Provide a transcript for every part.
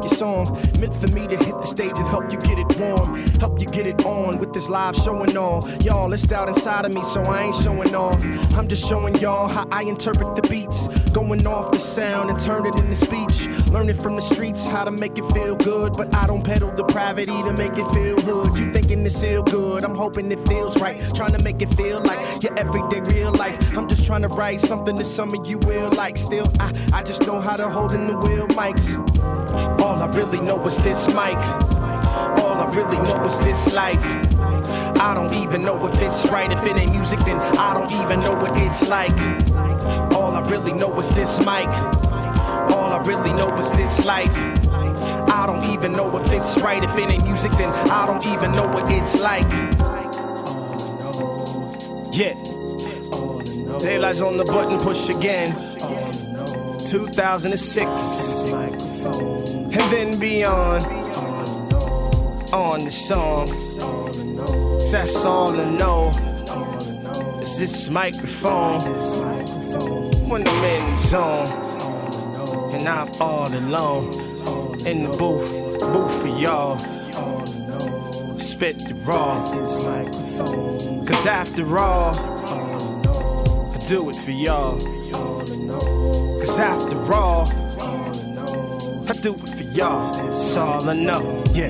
your song. Meant for me to hit the stage and help you get it warm. Help you get it on with this live show and all. Y'all, it's out inside of me, so I ain't showing off. I'm just showing y'all how I interpret the beats. Going off the sound and turn it into speech. Learning from the streets how to make it feel good. But I don't pedal depravity to make it feel hood. You thinking it's feel good, I'm hoping it feels right. Trying to make it feel like your everyday real life. I'm just trying to write something that some of you will like. Still, I just know how to hold in the wheel mics. All I really know is this mic. All I really know is this life. I don't even know if it's right. If it ain't music, then I don't even know what it's like. All I really know is this mic. All I really know is this life. I don't even know if it's right. If it ain't music, then I don't even know what it's like. Yeah. Daylight's on the button, push again. 2006. And then beyond. On the song. That's all I know. Is this microphone. When I'm in the zone. And I'm all alone. In the booth for y'all. Spit the raw. Cause after all, I do it for y'all. Cause after all, I do it for y'all. That's all I know, yeah.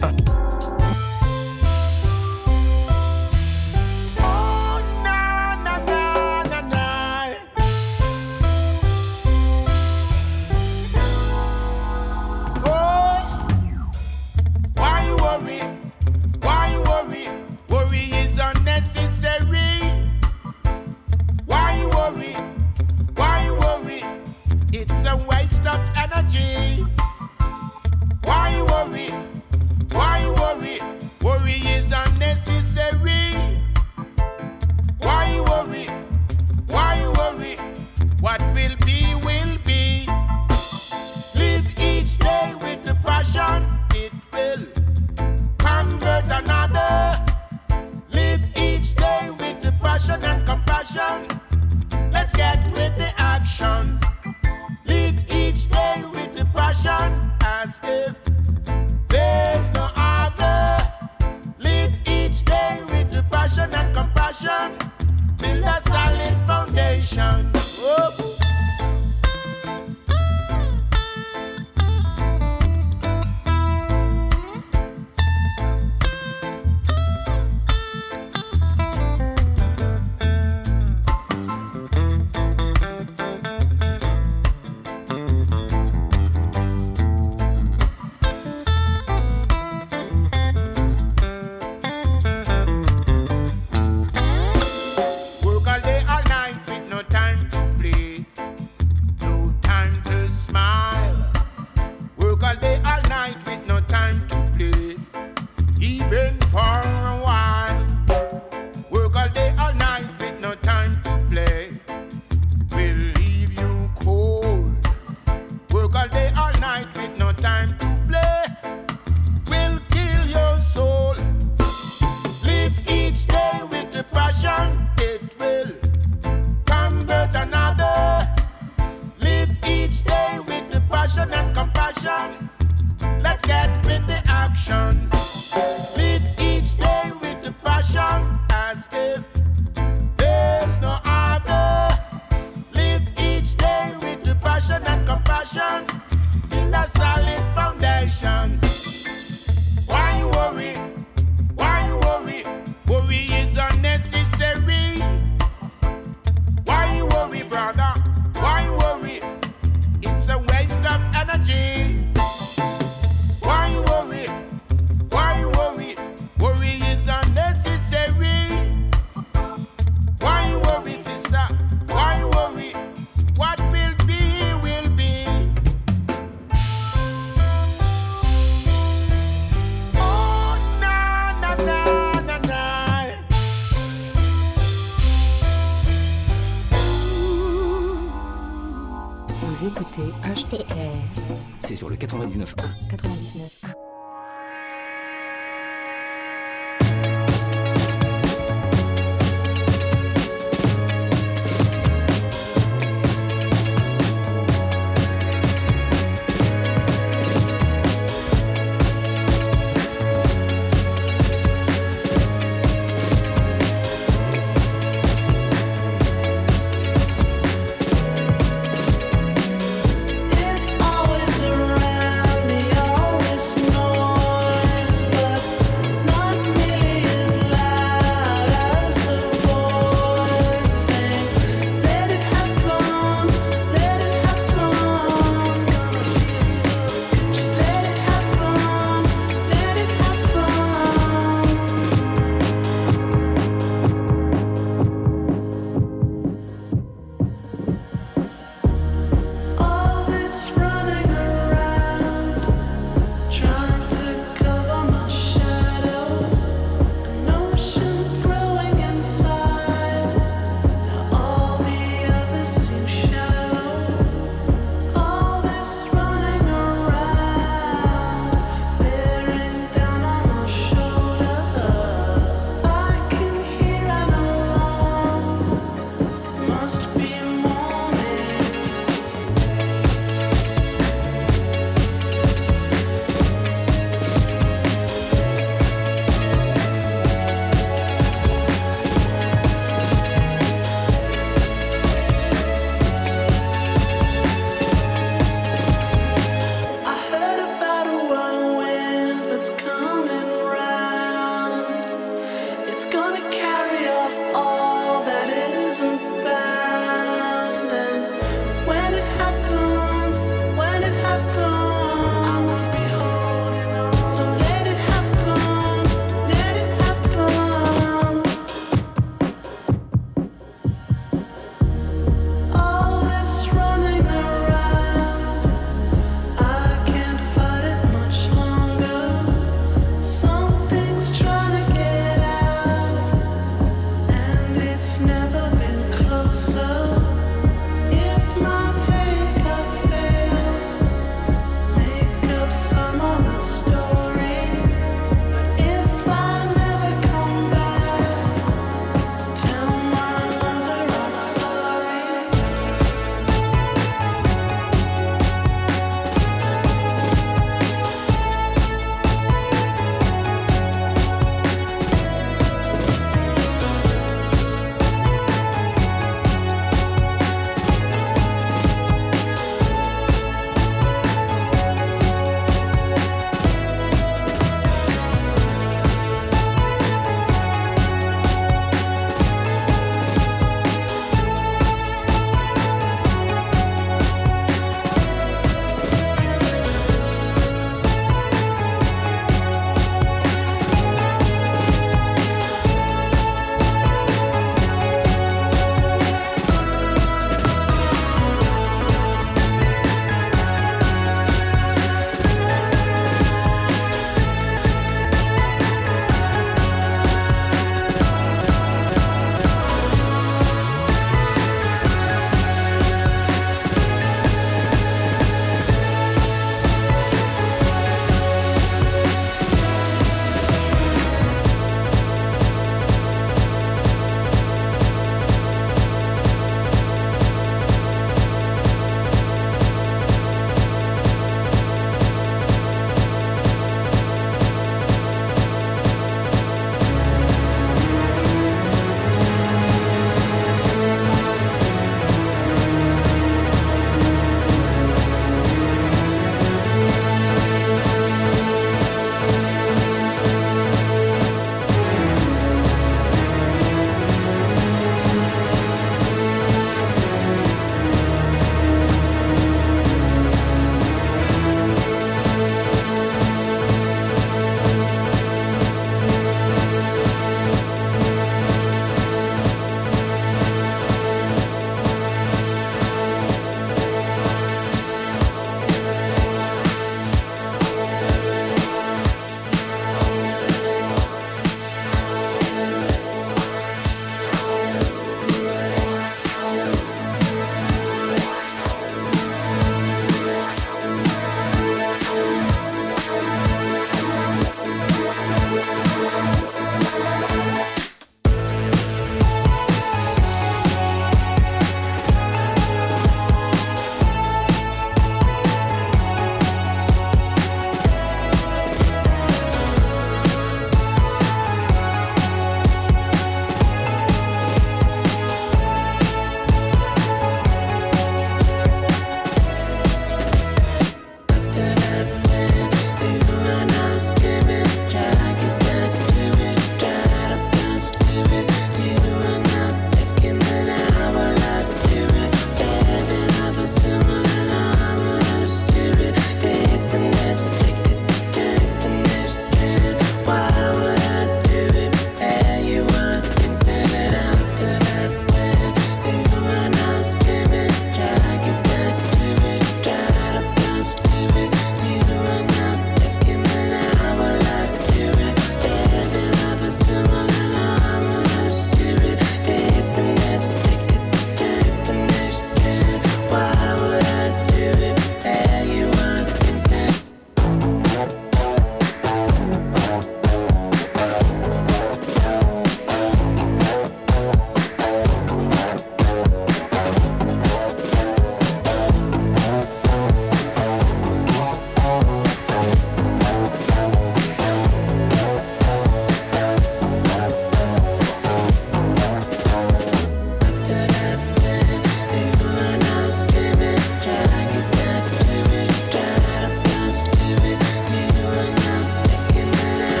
Vous écoutez HTR. C'est sur le 99.1. 99.1.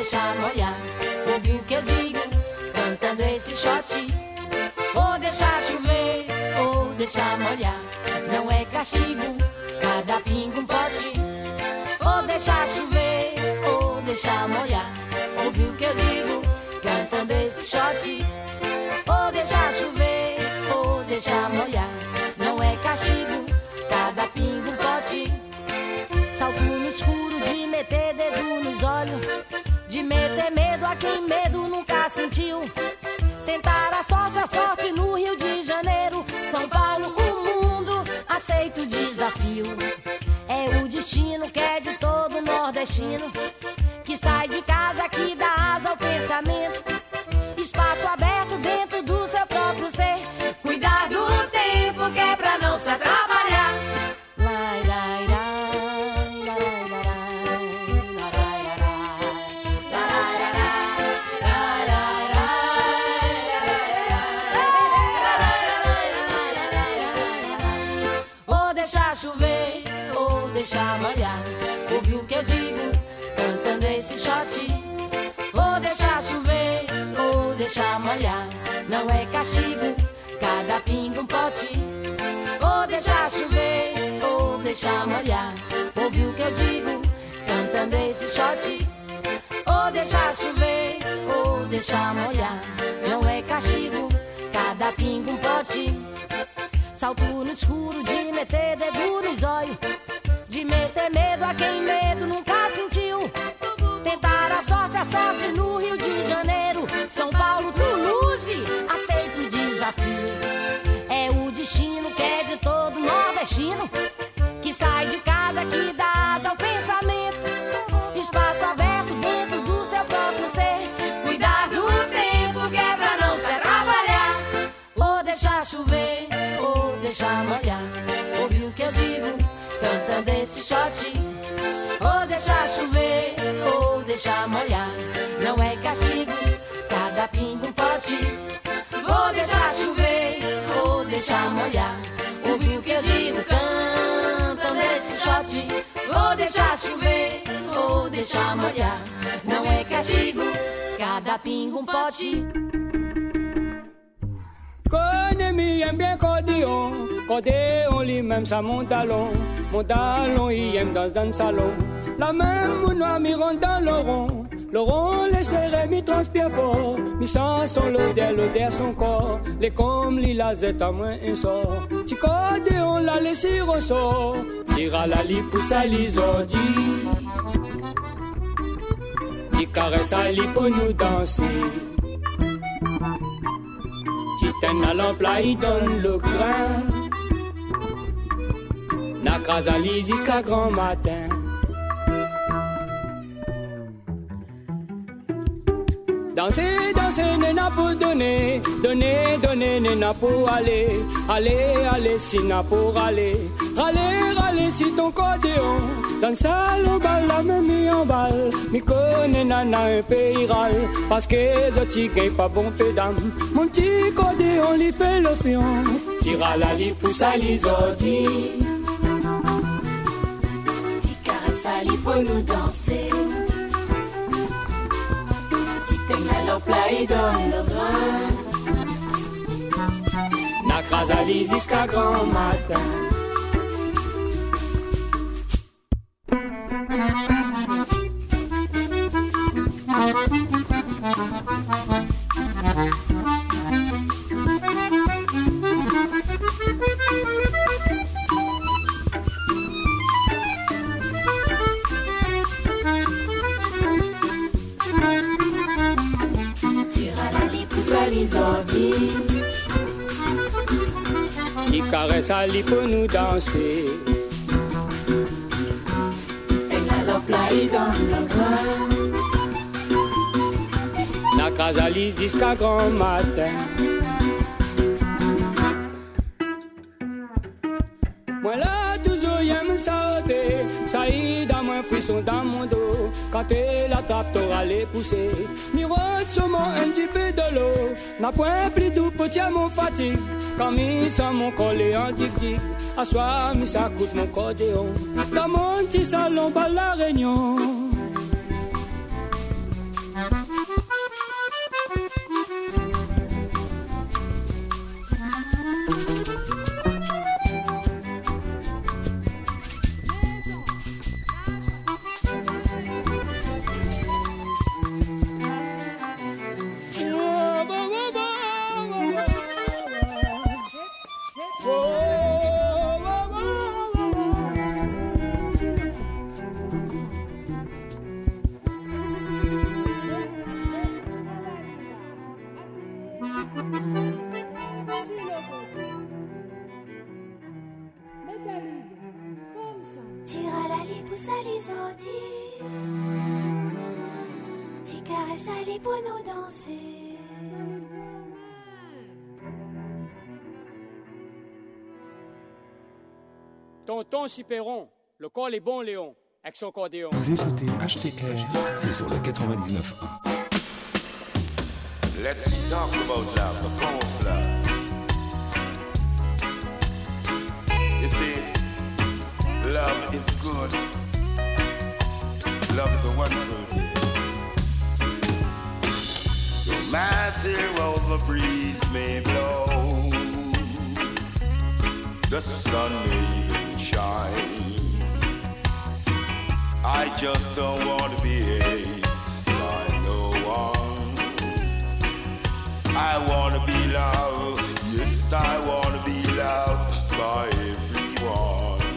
deixar molhar. Ouviu o que eu digo, cantando esse shot. Ou deixar chover, ou deixar molhar. Não é castigo, cada pingo um pote. Ou deixar chover, ou deixar molhar. Ouviu o que eu digo, cantando esse shot. Ou deixar chover, ou deixar molhar. Não é castigo, cada pingo um pote. Salto no escuro de meter dedo nos olhos, de meter medo a quem medo nunca sentiu. Tentar a sorte no Rio de Janeiro, São Paulo, o mundo, aceita o desafio. É o destino que é de todo nordestino, que sai de casa, que dá asa ao pensamento. Espaço aberto dentro do seu próprio ser. Cuidar do tempo que é pra não se atrapalhar. Ou deixar chover, ou deixar molhar. Ouviu o que eu digo, cantando esse shot. Ou deixar chover, ou deixar molhar. Não é castigo, cada pingo um pote. Ou deixar chover, ou deixar molhar. Ouviu o que eu digo, cantando esse shot. Ou deixar chover, ou deixar molhar. Não é castigo, cada pingo um pote. Salto no escuro de meter dedo nos olhos, de meter medo a quem medo nunca sentiu. Tentar a sorte no Rio de Janeiro, São Paulo, Toulouse, aceita o desafio. É o destino que é de todo nordestino, que sai de casa, que dá asa ao pensamento. Espaço aberto dentro do seu próprio ser. Cuidar do tempo que é pra não se atrapalhar. Ou deixar chover, ou deixar molhar. Ouviu o que eu digo, cantando esse shot. Ou deixar chover, ou deixar molhar. Não é castigo, cada pingo um pote. Vou deixar chover, vou deixar molhar. Ouviu o que eu digo, cantando esse shot. Vou deixar chover, vou deixar molhar. Não é castigo, cada pingo um pote. Konemi aime bien Cordéon lui-même ça mon talon il aime dans le salon. La même mon noir mi rentre dans le rond les serrés mi transpire fort, mi sens son l'odeur son corps, les comme li la zette à moins un sort. Ti Cordéon la laisser ressort, tira la li pour sa lisordie, ti caresse à li pour nous danser. Ten à l'emploi, il donne le grain. N'a crasali jusqu'à grand matin. Danser, danser, n'a pour donner. Donner, n'a pour aller, si n'a pour aller. Râler, si ton cordéon. Dans le salon, balle, la même mis en balle. Mi connais, nana, un pays râle. Parce que les autres, gagnent pas bon pédame. Mon petit cordéon, lui fait le fion. Tira la li, pousse à l'isordie. Ti caresse à li pour nous danser. Ti teigne à l'emploi et donne le grain. N'a crasali jusqu'à grand matin. Qui caresse à lit pour nous danser. Elle a l'emploi dans le grain. La crasali jusqu'à grand matin. Moi là toujours j'aime sauter. Ça y est dans mon frisson dans mon dos. Quand elle attrape t'auras les pousser. Miroite sur moi un petit peu de l'eau. N'a point plus doux pour tiens mon fatigue. Quand mi sans mon collet en tic-tic. À soir mi ça coûte mon cordéon. Dans mon petit salon bas la réunion. Tira la pousse à les sortir. Tu caresses à les pour nous danser. Tonton Ciperon, le col est bon, Léon, avec son cordéon. Vous écoutez HTR, c'est sur le 99.1. Let's talk about love, the power of love. You see, love is good. Love is a wonderful thing. No matter how the breeze may blow, the sun may even shine, I just don't want to be hated by no one. I want to be loved, yes, I want to be loved by everyone.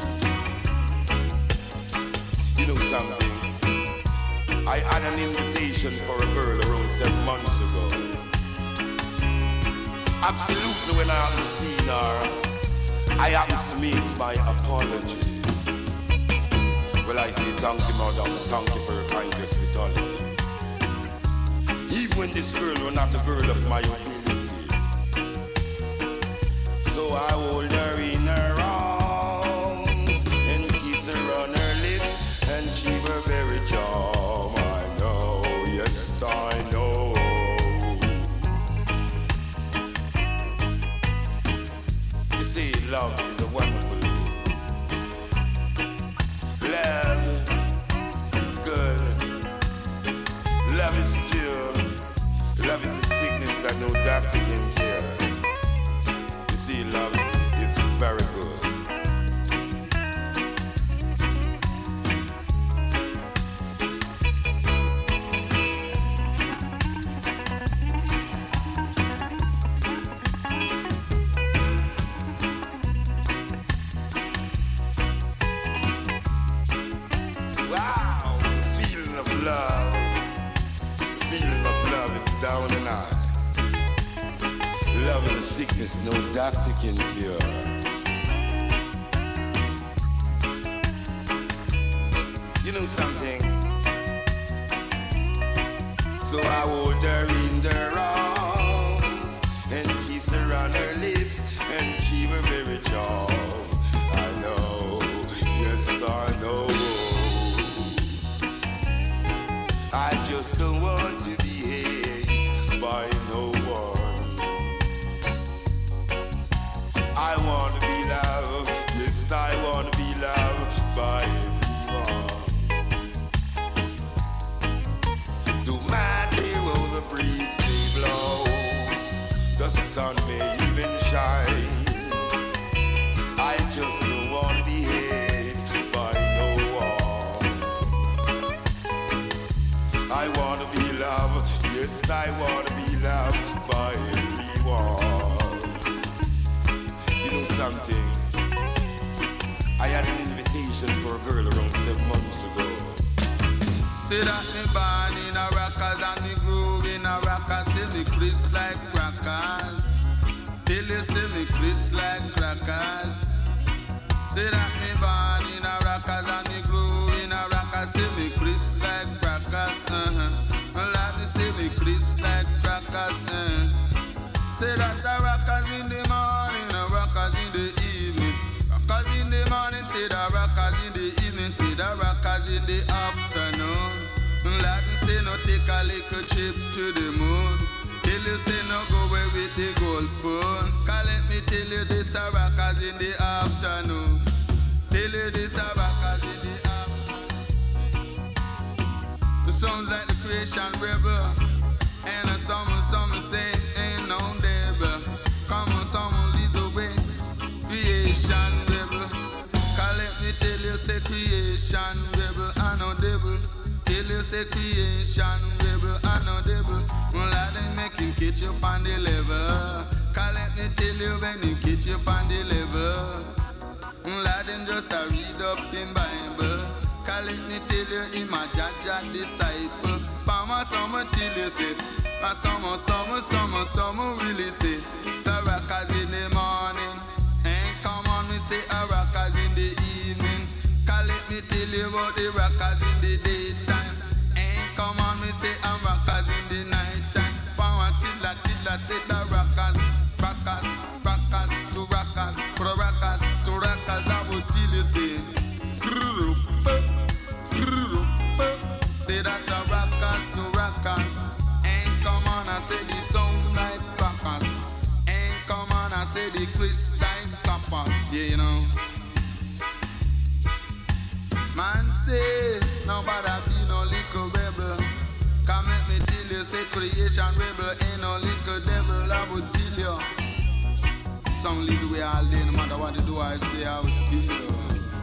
You know something? I had an invitation for a girl around 7 months ago. Absolutely, when I haven't seen her, I happen to make my apology. Well, I say thank you, madam, thank you for your kind hospitality. Even when this girl was not a girl of my ability. So I hold her in her arms and kiss her on her lips, and she were very charmed. I know, yes I know. You see, love is a wonderful thing. Love is good. Love is true. Love is the sickness that no doctor can cure. You see, love is very good. Wow, feeling of love. Feeling of love is down and out. Love is a sickness no doctor can cure. You know something? So I hold her in her arms and kiss her on her lips, and she were very charmed. I know, yes I know. I just don't want to be hated by no one. I want to be loved, yes I want to be loved by everyone. No matter how the breeze may blow, the sun may even shine, I just don't want to be hated by no one. I want to be loved, yes I want to be loved by everyone. You know something? I had an invitation for a girl around 7 months ago. Say that me born in a rockers and me groove in a rockers. Say me crisp like crackers. Till you say me crisp like crackers. Say that me born in a rockers and me groove in a rockers. Say me crisp like crackers. Let me say me crisp like crackers. Say that the rockers in the morning, the rockers in the evening. Rockers in the morning, say the rockers in the evening. Say the rockers in the afternoon. Let me say no take a little trip to the moon. Till you say no go away with the gold spoon. Cause let me tell you this a rockers in the afternoon. Tell you this a rockers in the afternoon. It sounds like the creation rebel. And a someone say ain't no devil. Come on, someone leads away. Creation rebel. Cause let me tell you say creation rebel. I know devil. Tell you say creation rebel. I know devil. Let them make him catch you on the level. Cause let me tell you when he catch you on the level. Let them just read up in Bible. Cause let me tell you him a Jaja disciple. Pama someone tell you say, someone that said the rockers, rockers, rockers, to rockers, for the rockers, to rockers, I would tell you say, say that the rockers, to rockers, and come on, I say the sound like rockers, and come on, I say the Christian clappers, yeah, you know. Man say, nobody be no little rebel. Come let me tell you, say creation rebel ain't no little devil, I would tell you. Some little way all day, no matter what you do, I say I would tell you.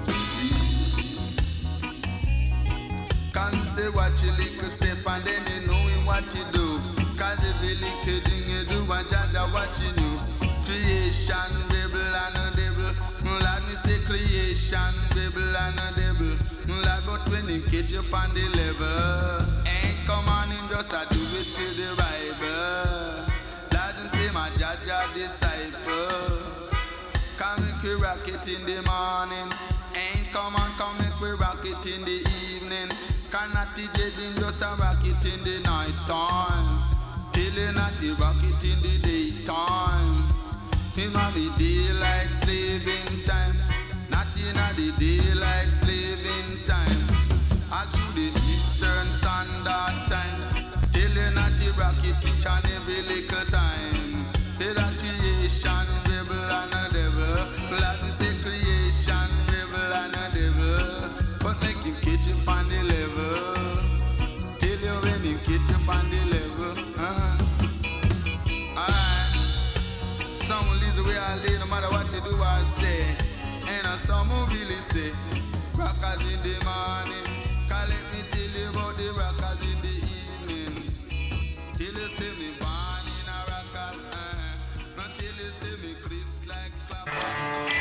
Can't say what you little step and then you knowing what you do. Cause every little thing you do and Jaja watching you. Creation rebel and a devil. Lord me say creation rebel and a devil. Lord but when him catch you on the level, ain't come on him just a do it to the Bible. Lord him say my Jaja disciple. Come make we rock it in the morning. Ain't come on come make we rock it in the evening. Cannot the dead him just a rock it in the night time. Till you not the rock it in the daytime. Him have the daylight slaving time. Not in the daylight slaving time. All through the Eastern Standard Time. Till you not the rocket each and every little time. Say that creation rebel and a devil. Let me say creation rebel and a devil. But make him catch you on the level. Till you when him catch you on the level. Alright. Some will leave the way I lay no matter what you do I say. And some will really say rockers in the morning. Cause let me tell you about the rockers in the evening. Till you see me born in a rockers, until you see me Chris like clapper.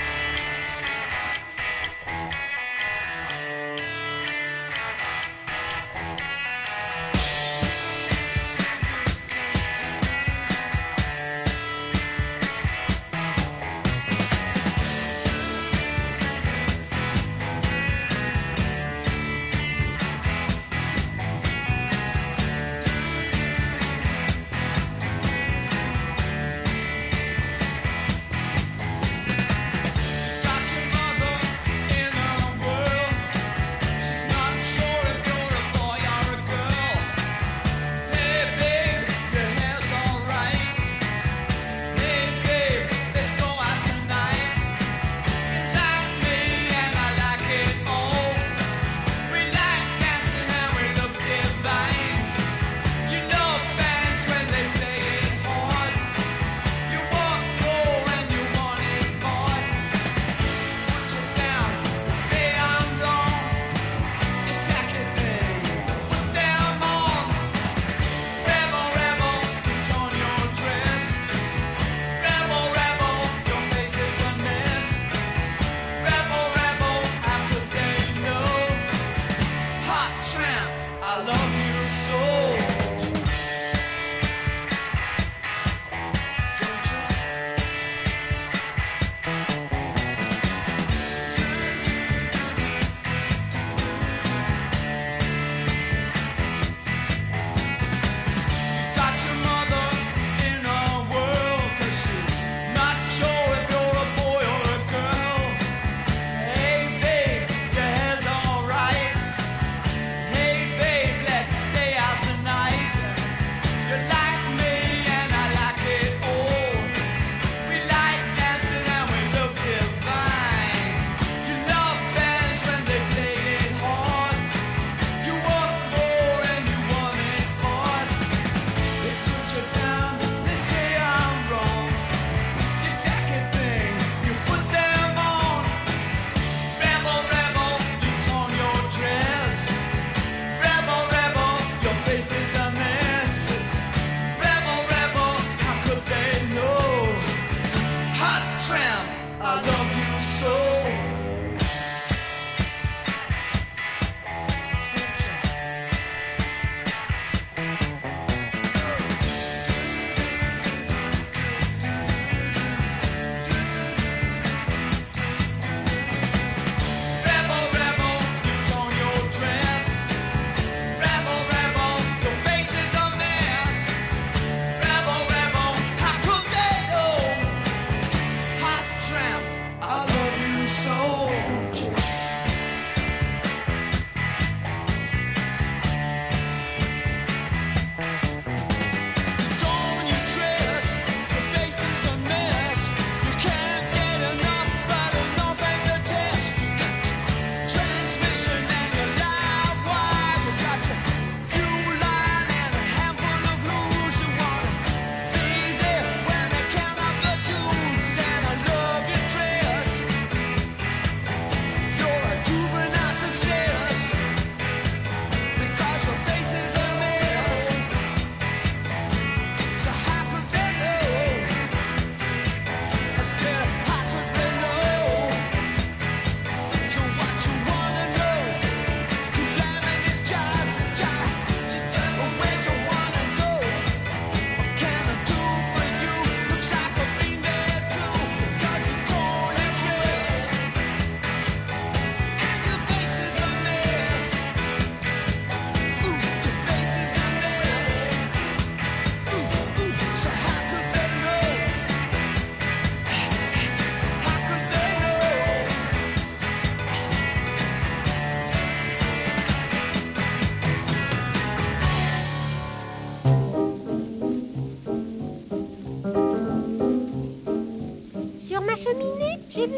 ma cheminée, j'ai vu